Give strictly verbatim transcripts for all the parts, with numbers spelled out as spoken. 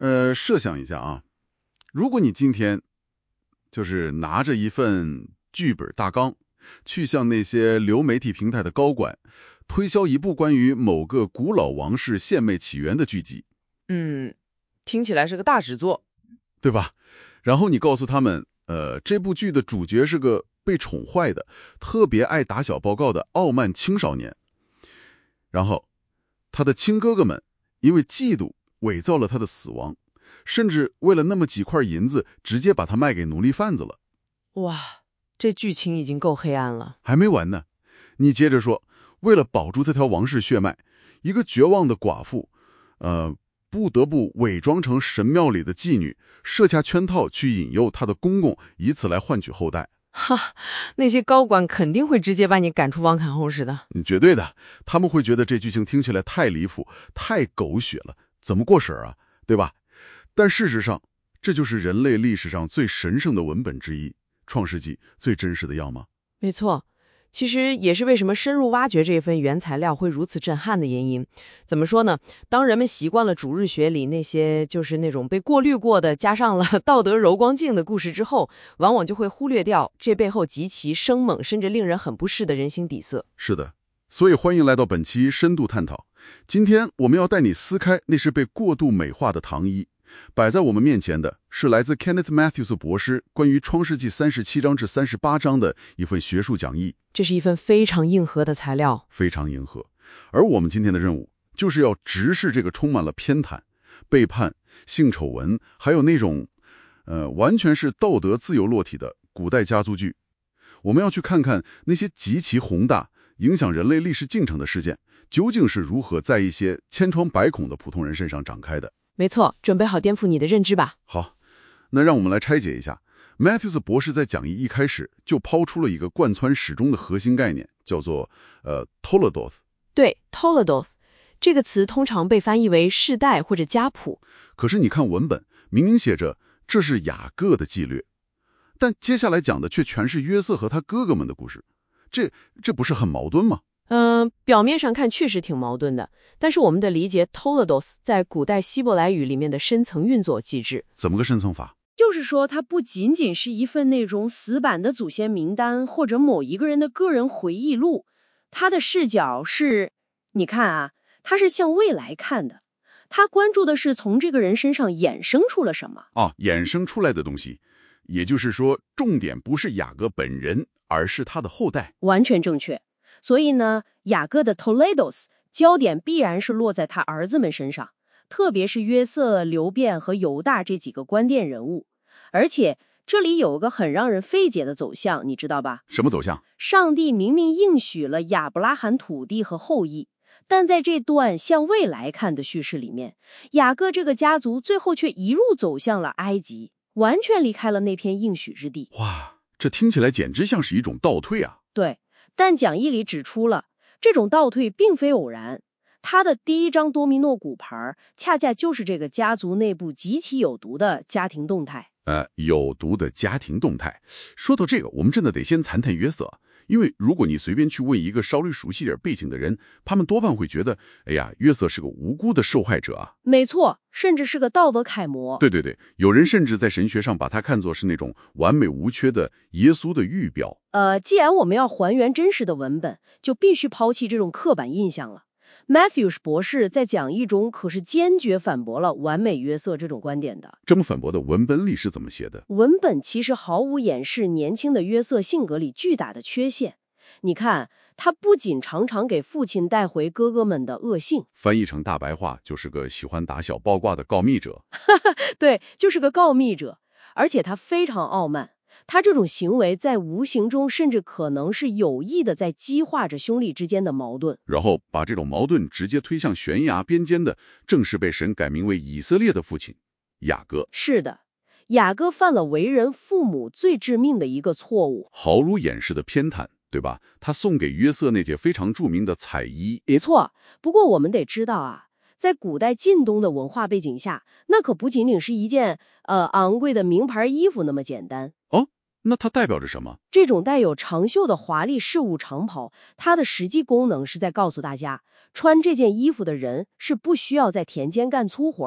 呃，设想一下啊，如果你今天就是拿着一份剧本大纲，去向那些流媒体平台的高管推销一部关于某个古老王室献媚起源的剧集， 嗯，听起来是个大制作， 对吧？然后你告诉他们，呃，这部剧的主角是个被宠坏的、特别爱打小报告的傲慢青少年，然后他的亲哥哥们因为嫉妒伪造了他的死亡，甚至为了那么几块银子直接把他卖给奴隶贩子了。 哇，这剧情已经够黑暗了。 还没完呢，你接着说，为了保住这条王室血脉，一个绝望的寡妇，呃，不得不伪装成神庙里的妓女，设下圈套去引诱她的公公，以此来换取后代。 哈，那些高管肯定会直接把你赶出王侃后室的。 绝对的，他们会觉得这剧情听起来太离谱、太狗血了，怎么过审啊？对吧？但事实上，这就是人类历史上最神圣的文本之一，《创世纪》最真实的样貌。 没错。其实也是为什么深入挖掘这份原材料会如此震撼的原因。怎么说呢？当人们习惯了主日学里那些就是那种被过滤过的加上了道德柔光镜的故事之后，往往就会忽略掉这背后极其生猛甚至令人很不适的人心底色。 是的，所以欢迎来到本期深度探讨。今天我们要带你撕开那是被过度美化的糖衣。摆在我们面前的是来自 Kenneth Matthews 博士关于创世纪三十七章至三十八章的一份学术讲义。 这是一份非常硬核的材料， 非常硬核。而我们今天的任务就是要直视这个充满了偏袒、背叛、性丑闻，还有那种呃完全是道德自由落体的古代家族剧。我们要去看看那些极其宏大、影响人类历史进程的事件，究竟是如何在一些千疮百孔的普通人身上展开的。 没错，准备好颠覆你的认知吧。 好，那让我们来拆解一下。Matthews 博士在讲义一开始就抛出了一个贯穿始终的核心概念，叫做呃 Toledoth。 对 ，Toledoth 这个词通常被翻译为世代或者家谱。 可是你看文本，明明写着这是雅各的纪略，但接下来讲的却全是约瑟和他哥哥们的故事，这这不是很矛盾吗？ 嗯、呃，表面上看确实挺矛盾的，但是我们得理解 Toledoth 在古代希伯来语里面的深层运作机制。 怎么个深层法？ 就是说，它不仅仅是一份那种死板的祖先名单，或者某一个人的个人回忆录，它的视角是，你看啊，它是向未来看的，它关注的是从这个人身上衍生出了什么啊，衍生出来的东西。也就是说，重点不是雅各本人，而是他的后代。 完全正确。所以呢，雅各的 Toledoth 焦点必然是落在他儿子们身上，特别是约瑟、流便和犹大这几个关键人物。而且这里有个很让人费解的走向，你知道吧？ 什么走向？ 上帝明明应许了亚伯拉罕土地和后裔，但在这段向未来看的叙事里面，雅各这个家族最后却一路走向了埃及，完全离开了那片应许之地。 哇，这听起来简直像是一种倒退啊！ 对，但讲义里指出了，这种倒退并非偶然。他的第一张多米诺骨牌，恰恰就是这个家族内部极其有毒的家庭动态。 呃，有毒的家庭动态。说到这个，我们真的得先谈谈约瑟，因为如果你随便去问一个稍微熟悉点背景的人，他们多半会觉得，哎呀，约瑟是个无辜的受害者啊。 没错，甚至是个道德楷模。 对对对，有人甚至在神学上把它看作是那种完美无缺的耶稣的预表。 呃，既然我们要还原真实的文本，就必须抛弃这种刻板印象了。Matthews 博士在讲义中可是坚决反驳了完美约瑟这种观点的。 这么反驳的文本里是怎么写的？ 文本其实毫无掩饰年轻的约瑟性格里巨大的缺陷。你看，他不仅常常给父亲带回哥哥们的恶性， 翻译成大白话就是个喜欢打小报挂的告密者。 对，就是个告密者，而且他非常傲慢。他这种行为在无形中甚至可能是有意的在激化着兄弟之间的矛盾， 然后把这种矛盾直接推向悬崖边尖的，正是被神改名为以色列的父亲雅各。 是的，雅各犯了为人父母最致命的一个错误， 毫无掩饰的偏袒，对吧？他送给约瑟那件非常著名的彩衣。 没错。不过我们得知道啊，在古代近东的文化背景下，那可不仅仅是一件呃昂贵的名牌衣服那么简单。 哦，那它代表着什么？ 这种带有长袖的华丽事务长袍，它的实际功能是在告诉大家，穿这件衣服的人是不需要在田间干粗活的。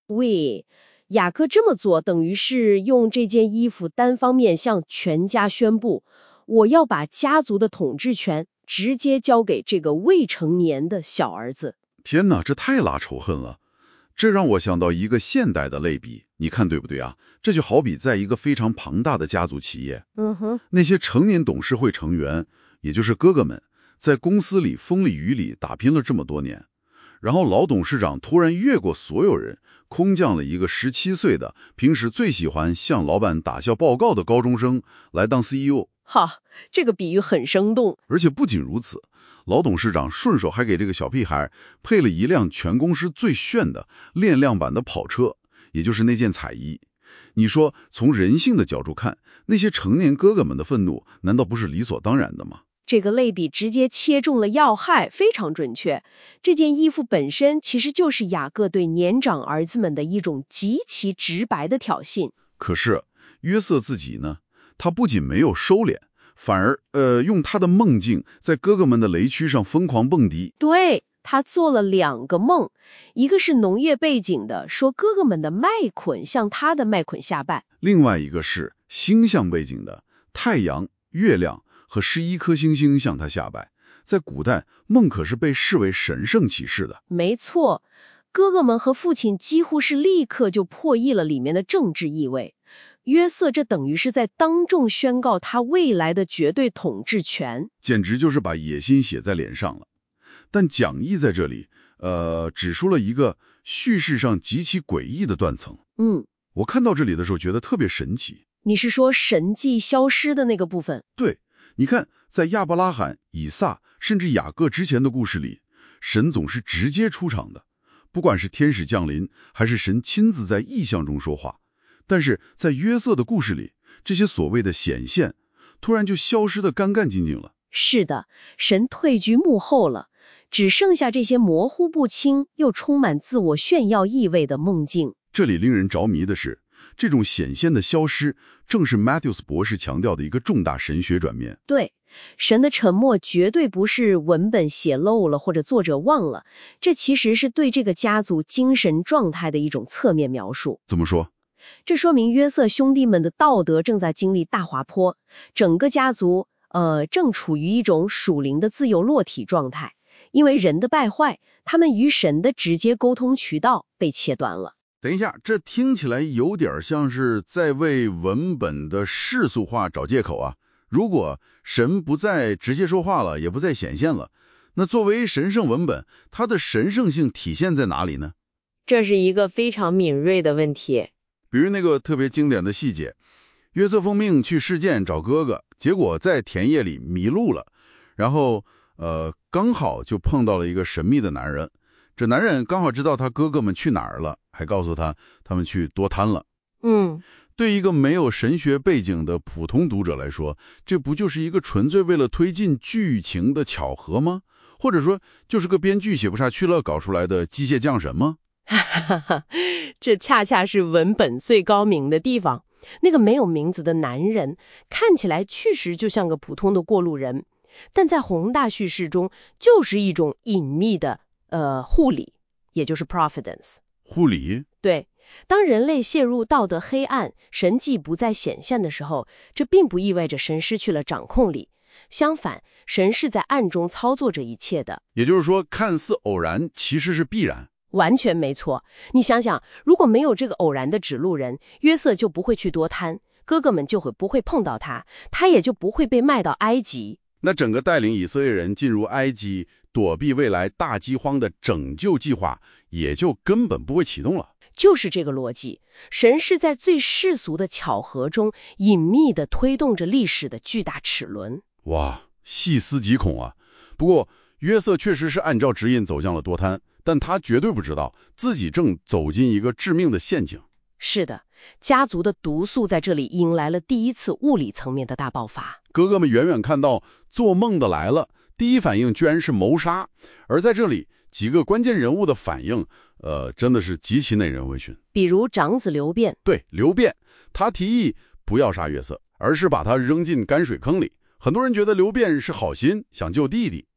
对，雅各这么做，等于是用这件衣服单方面向全家宣布，我要把家族的统治权直接交给这个未成年的小儿子。 天哪，这太拉仇恨了！这让我想到一个现代的类比，你看对不对啊？这就好比在一个非常庞大的家族企业， 嗯哼， 那些成年董事会成员，也就是哥哥们，在公司里风里雨里打拼了这么多年，然后老董事长突然越过所有人，空降了一个十七岁的，平时最喜欢向老板打校报告的高中生来当 C E O。 哈，这个比喻很生动。 而且不仅如此，老董事长顺手还给这个小屁孩配了一辆全公司最炫的限量版的跑车，也就是那件彩衣。你说从人性的角度看，那些成年哥哥们的愤怒难道不是理所当然的吗？ 这个类比直接切中了要害，非常准确。这件衣服本身其实就是雅各对年长儿子们的一种极其直白的挑衅。 可是约瑟自己呢？他不仅没有收敛，反而呃用他的梦境在哥哥们的雷区上疯狂蹦迪。 对，他做了两个梦，一个是农业背景的，说哥哥们的麦捆向他的麦捆下拜； 另外一个是星象背景的，太阳、月亮和十一颗星星向他下拜。在古代，梦可是被视为神圣启示的。 没错，哥哥们和父亲几乎是立刻就破译了里面的政治意味。约瑟这等于是在当众宣告他未来的绝对统治权， 简直就是把野心写在脸上了。但讲义在这里，呃，指出了一个叙事上极其诡异的断层。 嗯， 我看到这里的时候觉得特别神奇。 你是说神迹消失的那个部分？ 对，你看，在亚伯拉罕、以撒甚至雅各之前的故事里，神总是直接出场的，不管是天使降临，还是神亲自在异象中说话。但是在约瑟的故事里，这些所谓的显现突然就消失得干干净净了。 是的，神退居幕后了，只剩下这些模糊不清又充满自我炫耀意味的梦境。 这里令人着迷的是，这种显现的消失正是 Matthews 博士强调的一个重大神学转变。 对，神的沉默绝对不是文本写漏了或者作者忘了，这其实是对这个家族精神状态的一种侧面描述。 怎么说？ 这说明约瑟兄弟们的道德正在经历大滑坡，整个家族呃正处于一种属灵的自由落体状态。因为人的败坏，他们与神的直接沟通渠道被切断了。 等一下，这听起来有点像是在为文本的世俗化找借口啊。如果神不再直接说话了，也不再显现了，那作为神圣文本，它的神圣性体现在哪里呢？ 这是一个非常敏锐的问题。 比如那个特别经典的细节，约瑟奉命去事件找哥哥，结果在田野里迷路了，然后呃刚好就碰到了一个神秘的男人，这男人刚好知道他哥哥们去哪儿了，还告诉他他们去多滩了。 嗯， 对一个没有神学背景的普通读者来说，这不就是一个纯粹为了推进剧情的巧合吗？或者说就是个编剧写不下去了搞出来的机械降神吗？ 哈哈哈，这恰恰是文本最高明的地方。那个没有名字的男人看起来确实就像个普通的过路人，但在宏大叙事中就是一种隐秘的呃护理，也就是 providence。 护理？ 对，当人类陷入道德黑暗，神迹不再显现的时候，这并不意味着神失去了掌控力，相反，神是在暗中操作着一切的。 也就是说，看似偶然其实是必然。 完全没错。你想想，如果没有这个偶然的指路人，约瑟就不会去多滩，哥哥们就会不会碰到他，他也就不会被卖到埃及。 那整个带领以色列人进入埃及躲避未来大饥荒的拯救计划也就根本不会启动了。 就是这个逻辑，神是在最世俗的巧合中隐秘地推动着历史的巨大齿轮。 哇，细思极恐啊。不过约瑟确实是按照指引走向了多滩，但他绝对不知道自己正走进一个致命的陷阱。 是的，家族的毒素在这里迎来了第一次物理层面的大爆发。 哥哥们远远看到做梦的来了，第一反应居然是谋杀。而在这里，几个关键人物的反应，呃，真的是极其耐人问询。 比如长子刘辩， 对，刘辩，他提议不要杀约瑟，而是把他扔进泔水坑里。很多人觉得刘辩是好心，想救弟弟。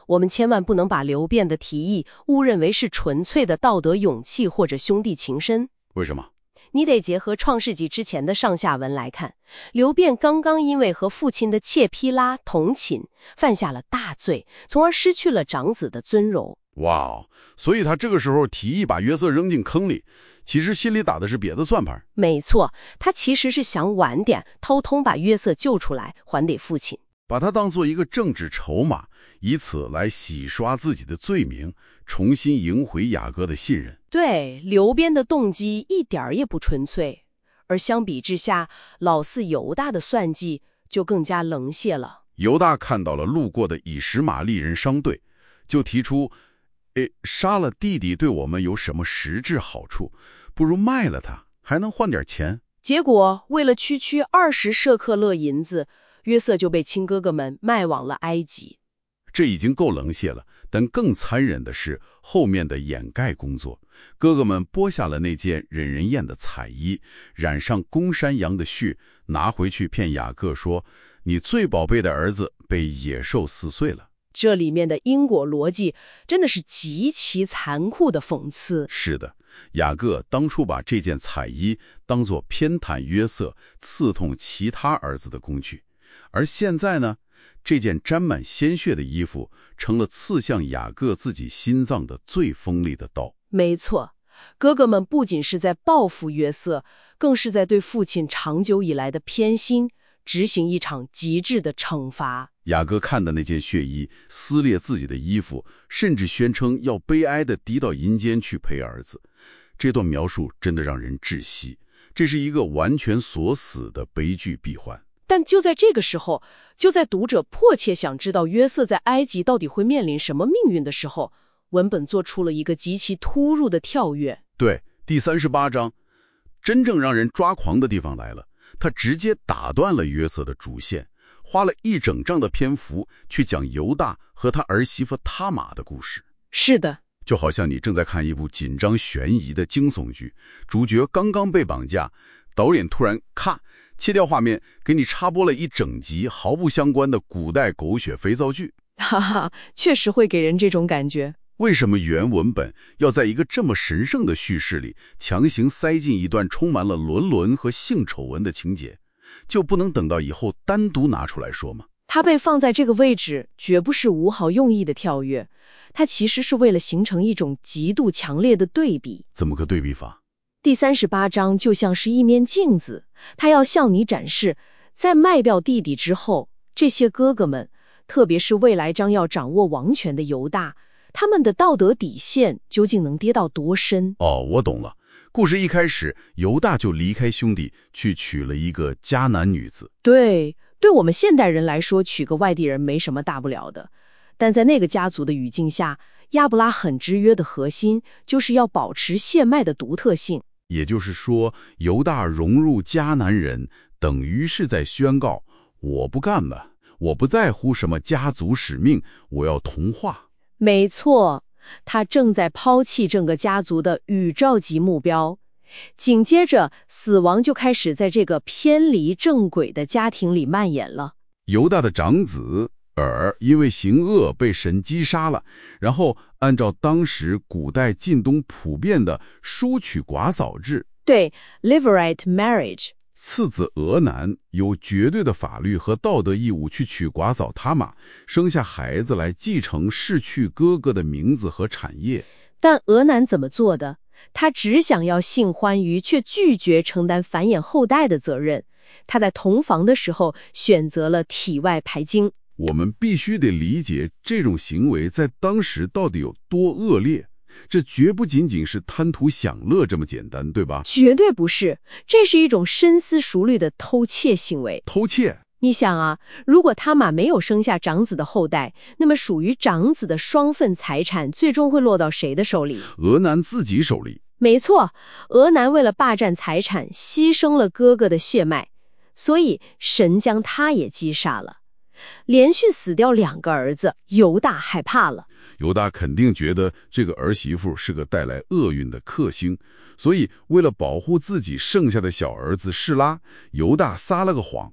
我们千万不能把刘辩的提议误认为是纯粹的道德勇气或者兄弟情深。 为什么？ 你得结合创世纪之前的上下文来看，刘辩刚刚因为和父亲的妾披拉同寝，犯下了大罪，从而失去了长子的尊荣。 哇哦，所以他这个时候提议把约瑟扔进坑里，其实心里打的是别的算盘。 没错，他其实是想晚点偷偷把约瑟救出来，还给父亲， 把他当做一个政治筹码，以此来洗刷自己的罪名，重新赢回雅各的信任。 对，刘辩的动机一点儿也不纯粹，而相比之下，老四犹大的算计就更加冷血了。 犹大看到了路过的以实玛利人商队，就提出，诶，杀了弟弟对我们有什么实质好处？不如卖了他，还能换点钱。 结果为了区区二十舍客勒银子，约瑟就被亲哥哥们卖往了埃及。 这已经够冷血了，但更残忍的是后面的掩盖工作。哥哥们剥下了那件忍人厌的彩衣，染上公山羊的血，拿回去骗雅各说，你最宝贝的儿子被野兽撕碎了。 这里面的因果逻辑真的是极其残酷的讽刺。 是的，雅各当初把这件彩衣当作偏袒约瑟、刺痛其他儿子的工具，而现在呢，这件沾满鲜血的衣服成了刺向雅各自己心脏的最锋利的刀。 没错，哥哥们不仅是在报复约瑟，更是在对父亲长久以来的偏心执行一场极致的惩罚。 雅各看的那件血衣，撕裂自己的衣服，甚至宣称要悲哀地低到阴间去陪儿子。这段描述真的让人窒息，这是一个完全锁死的悲剧闭环。 但就在这个时候，就在读者迫切想知道约瑟在埃及到底会面临什么命运的时候，文本做出了一个极其突兀的跳跃。 对，第三十八章，真正让人抓狂的地方来了，他直接打断了约瑟的主线，花了一整章的篇幅去讲犹大和他儿媳妇他玛的故事。 是的， 就好像你正在看一部紧张悬疑的惊悚剧，主角刚刚被绑架，导演突然咔切掉画面，给你插播了一整集毫不相关的古代狗血肥皂剧。 哈哈，确实会给人这种感觉。 为什么原文本要在一个这么神圣的叙事里强行塞进一段充满了伦伦和性丑闻的情节？就不能等到以后单独拿出来说吗？ 它被放在这个位置，绝不是无好用意的跳跃，它其实是为了形成一种极度强烈的对比。 怎么个对比法？ 第三十八章就像是一面镜子，它要向你展示，在卖掉弟弟之后，这些哥哥们，特别是未来将要掌握王权的犹大，他们的道德底线究竟能跌到多深？ 哦，我懂了。故事一开始，犹大就离开兄弟，去娶了一个迦南女子。 对，对我们现代人来说，娶个外地人没什么大不了的。但在那个家族的语境下，亚伯拉罕之约的核心就是要保持血脉的独特性。 也就是说，犹大融入迦南人，等于是在宣告，我不干了，我不在乎什么家族使命，我要同化。 没错，他正在抛弃整个家族的宇宙级目标。紧接着，死亡就开始在这个偏离正轨的家庭里蔓延了。 犹大的长子尔因为行恶被神击杀了，然后按照当时古代近东普遍的叔娶寡嫂制， 对 levirate marriage， 次子俄南有绝对的法律和道德义务去娶寡嫂他玛，生下孩子来继承逝去哥哥的名字和产业。 但俄南怎么做的？他只想要性欢愉，却拒绝承担繁衍后代的责任。他在同房的时候选择了体外排精。 我们必须得理解这种行为在当时到底有多恶劣，这绝不仅仅是贪图享乐这么简单，对吧？ 绝对不是，这是一种深思熟虑的偷窃行为。 偷窃？ 你想啊，如果他玛没有生下长子的后代，那么属于长子的双份财产最终会落到谁的手里？ 俄南自己手里。 没错，俄南为了霸占财产，牺牲了哥哥的血脉，所以神将他也击杀了。连续死掉两个儿子，犹大害怕了。 犹大肯定觉得这个儿媳妇是个带来厄运的克星，所以为了保护自己剩下的小儿子示拉，犹大撒了个谎。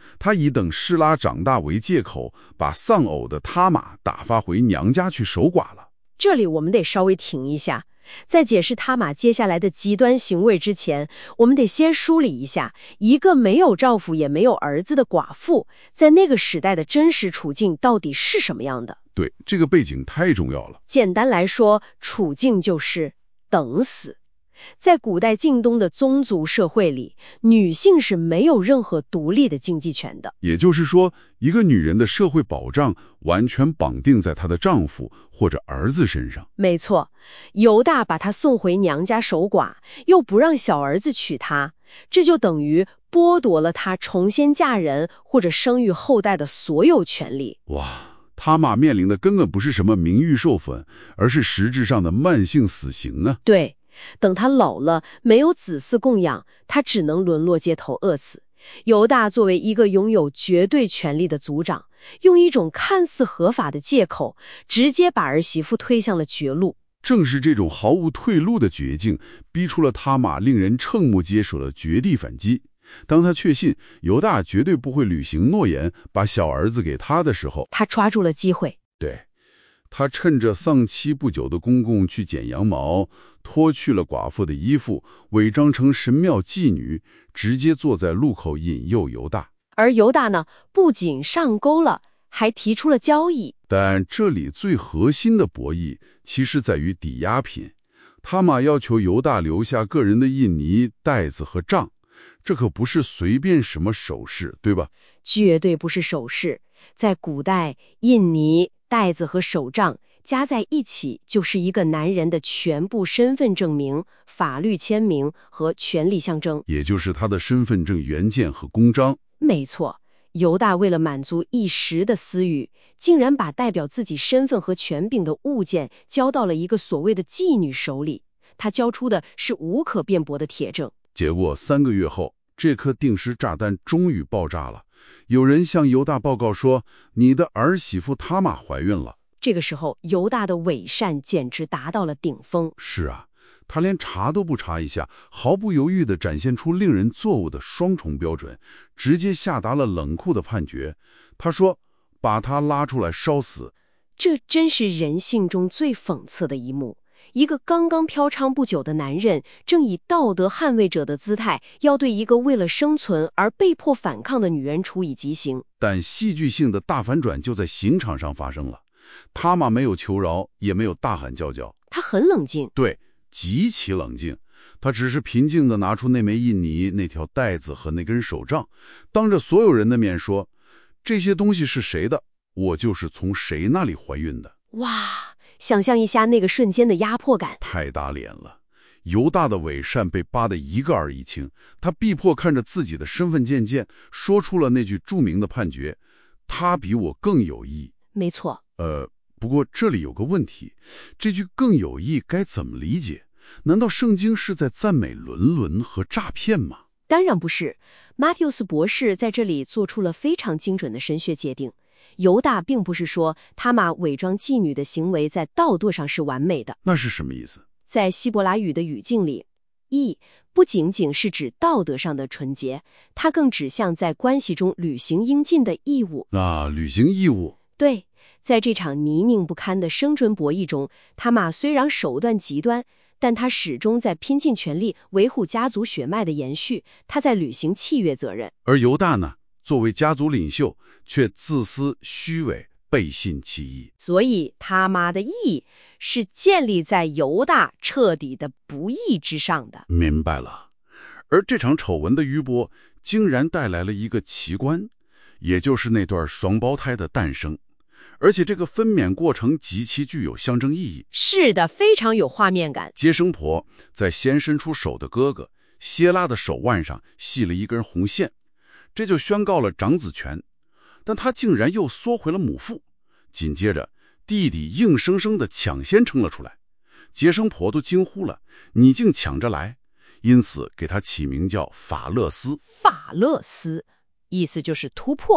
他以等示拉长大为借口，把丧偶的他玛打发回娘家去守寡了。 这里我们得稍微停一下，在解释他玛接下来的极端行为之前，我们得先梳理一下一个没有丈夫也没有儿子的寡妇，在那个时代的真实处境到底是什么样的。 对，这个背景太重要了。 简单来说，处境就是等死。在古代晋东的宗族社会里，女性是没有任何独立的经济权的。 也就是说，一个女人的社会保障完全绑定在她的丈夫或者儿子身上。 没错，犹大把她送回娘家守寡，又不让小儿子娶她，这就等于剥夺了她重新嫁人或者生育后代的所有权利。 哇，他玛面临的根本不是什么名誉受损，而是实质上的慢性死刑啊！ 对。等他老了，没有子嗣供养，他只能沦落街头饿死。犹大作为一个拥有绝对权力的族长，用一种看似合法的借口，直接把儿媳妇推向了绝路。 正是这种毫无退路的绝境，逼出了他玛令人瞠目结舌的绝地反击。当他确信犹大绝对不会履行诺言，把小儿子给他的时候， 他抓住了机会。 对。他趁着丧妻不久的公公去剪羊毛，脱去了寡妇的衣服，伪装成神庙妓女，直接坐在路口引诱犹大。 而犹大呢，不仅上钩了，还提出了交易。 但这里最核心的博弈其实在于抵押品。他玛要求犹大留下个人的印泥、袋子和杖，这可不是随便什么首饰，对吧？ 绝对不是首饰。在古代，印泥、袋子和手杖加在一起，就是一个男人的全部身份证明、法律签名和权利象征， 也就是他的身份证原件和公章。 没错，犹大为了满足一时的私欲，竟然把代表自己身份和权柄的物件交到了一个所谓的妓女手里。他交出的是无可辩驳的铁证。 结果三个月后，这颗定时炸弹终于爆炸了。有人向犹大报告说，你的儿媳妇他玛怀孕了。 这个时候，犹大的伪善简直达到了顶峰。 是啊，他连查都不查一下，毫不犹豫地展现出令人作呕的双重标准，直接下达了冷酷的判决。他说，把他拉出来烧死。 这真是人性中最讽刺的一幕。一个刚刚飘娼不久的男人，正以道德捍卫者的姿态，要对一个为了生存而被迫反抗的女人处以极刑。 但戏剧性的大反转就在刑场上发生了。他玛没有求饶，也没有大喊叫叫， 他很冷静， 对，极其冷静。他只是平静地拿出那枚印泥、那条带子和那根手杖，当着所有人的面说：“这些东西是谁的？我就是从谁那里怀孕的。” 哇！想象一下那个瞬间的压迫感， 太打脸了。犹大的伪善被扒得一个二一清，他逼迫看着自己的身份渐渐，说出了那句著名的判决：他比我更有义。 没错。 呃，不过这里有个问题，这句更有义该怎么理解？难道圣经是在赞美伦伦和诈骗吗？ 当然不是。马蒂欧斯博士在这里做出了非常精准的神学界定。犹大并不是说他玛伪装妓女的行为在道德上是完美的。 那是什么意思？ 在希伯来语的语境里，义不仅仅是指道德上的纯洁，它更指向在关系中履行应尽的义务。 啊，履行义务。 对，在这场泥泞不堪的生存博弈中，他玛虽然手段极端，但他始终在拼尽全力维护家族血脉的延续，他在履行契约责任。 而犹大呢，作为家族领袖，却自私虚伪，背信弃义。 所以他玛的义是建立在犹大彻底的不义之上的。 明白了。而这场丑闻的余波，竟然带来了一个奇观，也就是那对双胞胎的诞生。而且这个分娩过程极其具有象征意义。 是的，非常有画面感。 接生婆在先伸出手的哥哥谢拉的手腕上系了一根红线，这就宣告了长子权。但他竟然又缩回了母腹。紧接着，弟弟硬生生地抢先撑了出来，接生婆都惊呼了：“你竟抢着来！”因此给他起名叫法勒斯。 法勒斯，意思就是突破。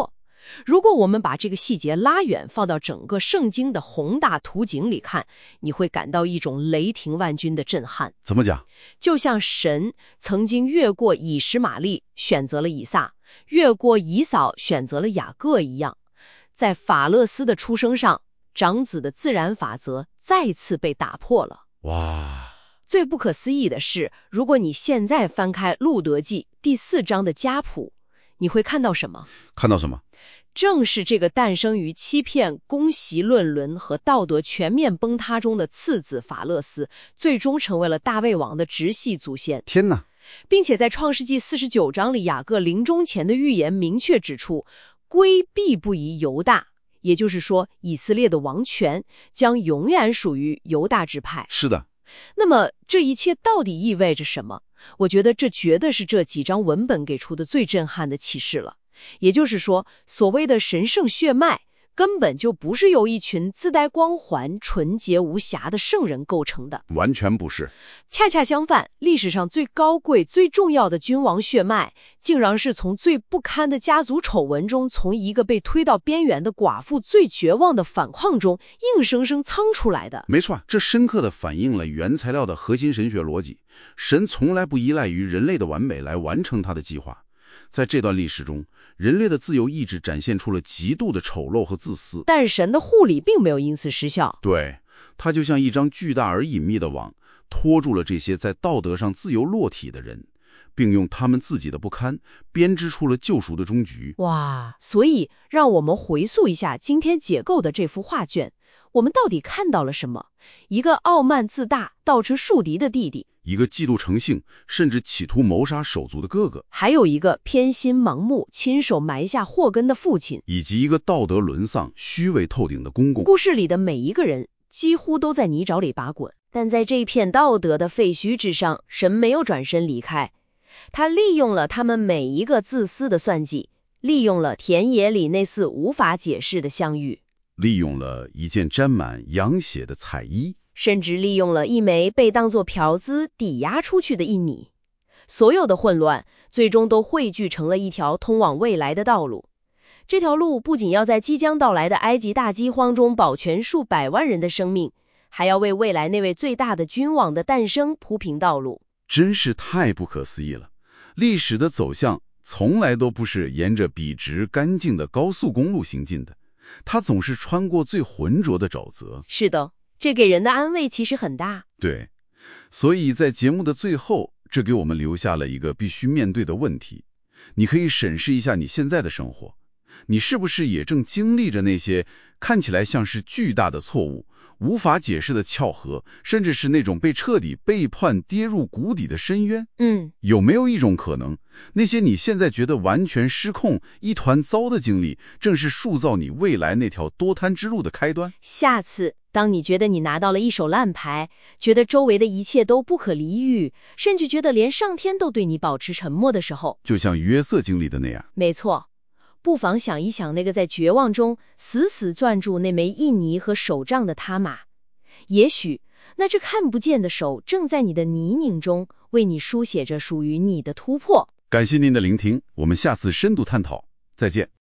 如果我们把这个细节拉远，放到整个圣经的宏大图景里看，你会感到一种雷霆万钧的震撼。 怎么讲？ 就像神曾经越过以实玛利选择了以撒，越过以扫选择了雅各一样，在法勒斯的出生上，长子的自然法则再次被打破了。 哇！ 最不可思议的是，如果你现在翻开路德记第四章的家谱，你会看到什么？ 看到什么？ 正是这个诞生于欺骗、攻袭论伦和道德全面崩塌中的次子法勒斯，最终成为了大卫王的直系祖先。 天哪！ 并且在创世纪四十九章里，雅各临终前的预言明确指出，归必不移犹大，也就是说，以色列的王权将永远属于犹大支派。 是的。 那么这一切到底意味着什么？我觉得这绝对是这几章文本给出的最震撼的启示了。也就是说，所谓的神圣血脉根本就不是由一群自带光环、纯洁无瑕的圣人构成的， 完全不是。 恰恰相反，历史上最高贵、最重要的君王血脉，竟然是从最不堪的家族丑闻中，从一个被推到边缘的寡妇最绝望的反抗中，硬生生苍出来的。 没错，这深刻地反映了原材料的核心神学逻辑。神从来不依赖于人类的完美来完成他的计划。在这段历史中，人类的自由意志展现出了极度的丑陋和自私， 但神的护理并没有因此失效。 对，它就像一张巨大而隐秘的网，拖住了这些在道德上自由落体的人，并用他们自己的不堪编织出了救赎的终局。 哇，所以让我们回溯一下今天解构的这幅画卷，我们到底看到了什么？一个傲慢自大、倒吃树敌的弟弟， 一个嫉妒成性，甚至企图谋杀手足的哥哥， 还有一个偏心盲目、亲手埋下祸根的父亲， 以及一个道德沦丧、虚伪透顶的公公。 故事里的每一个人几乎都在泥沼里打滚，但在这一片道德的废墟之上，神没有转身离开，他利用了他们每一个自私的算计，利用了田野里那似无法解释的相遇， 利用了一件沾满羊血的彩衣， 甚至利用了一枚被当作嫖资抵押出去的印泥。所有的混乱最终都汇聚成了一条通往未来的道路。这条路不仅要在即将到来的埃及大饥荒中保全数百万人的生命，还要为未来那位最大的君王的诞生铺平道路。 真是太不可思议了。历史的走向从来都不是沿着笔直干净的高速公路行进的，它总是穿过最浑浊的沼泽。 是的，这给人的安慰其实很大。 对，所以在节目的最后，这给我们留下了一个必须面对的问题。你可以审视一下你现在的生活，你是不是也正经历着那些看起来像是巨大的错误、无法解释的巧合，甚至是那种被彻底背叛、跌入谷底的深渊？ 嗯， 有没有一种可能，那些你现在觉得完全失控、一团糟的经历，正是塑造你未来那条多滩之路的开端？ 下次当你觉得你拿到了一手烂牌，觉得周围的一切都不可理喻，甚至觉得连上天都对你保持沉默的时候， 就像约瑟经历的那样。 没错，不妨想一想那个在绝望中死死攥住那枚印泥和手杖的他玛，也许那只看不见的手正在你的泥泞中为你书写着属于你的突破。 感谢您的聆听，我们下次深度探讨，再见。